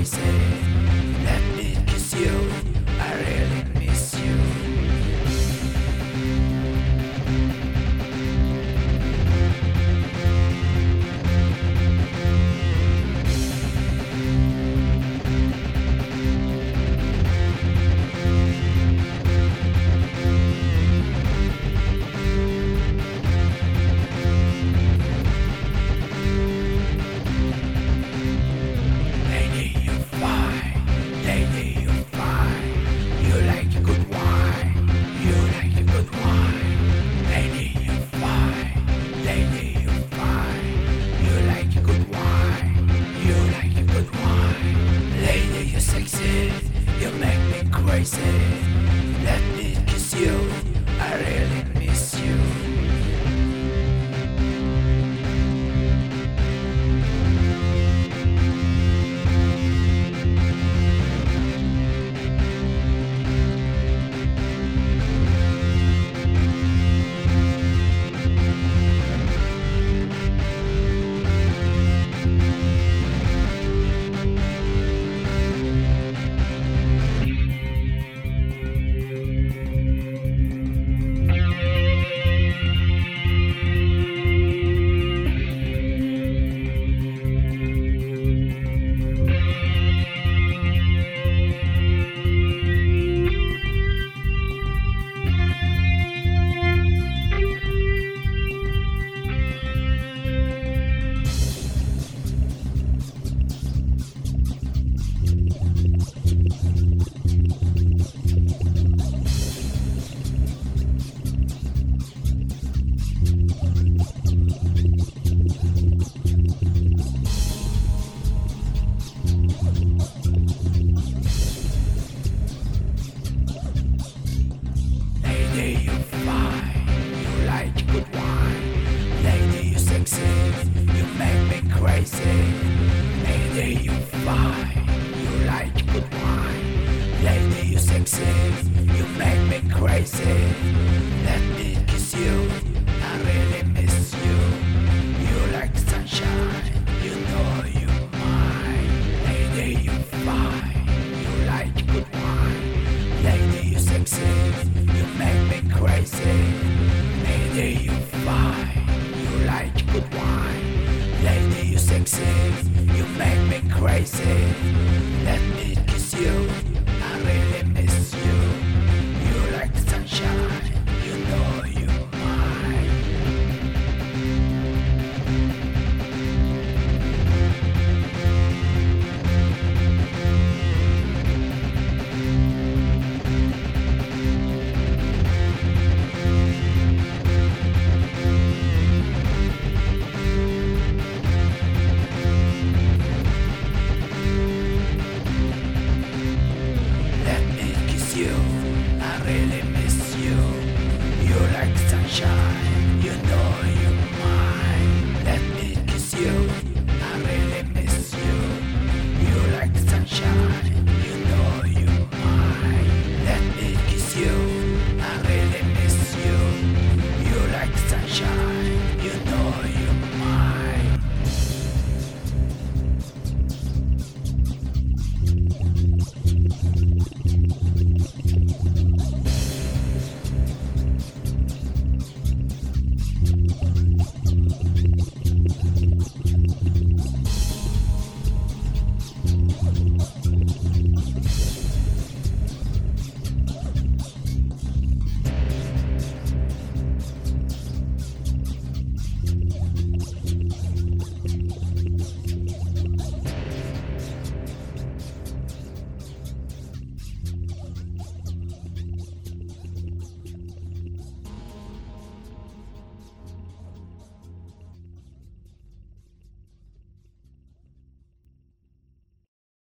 crazy. Let me kiss you, I really miss you. You make me crazy. Let me kiss you, I really miss you. Lady, you fine, you like good wine. Lady, you sexy, you make me crazy. Lady, you fine, you like good wine. Lady, you sexy, you make me crazy. Let me kiss you, I really miss you. You like sunshine, you know you're mine. Lady, you fine, you like good wine. Lady, you sexy, you make me crazy. Lady, you fine, you like good wine. Lady, you sexy, you make me crazy. Let me kiss you, I really miss you. You like the sunshine, you know you're mine. You, I really miss you. You like sunshine, you know you're mine. Let me kiss you, I really miss you. You like sunshine, you know you're mine. Let me kiss you, I really miss you. You like sunshine, you know you're mine.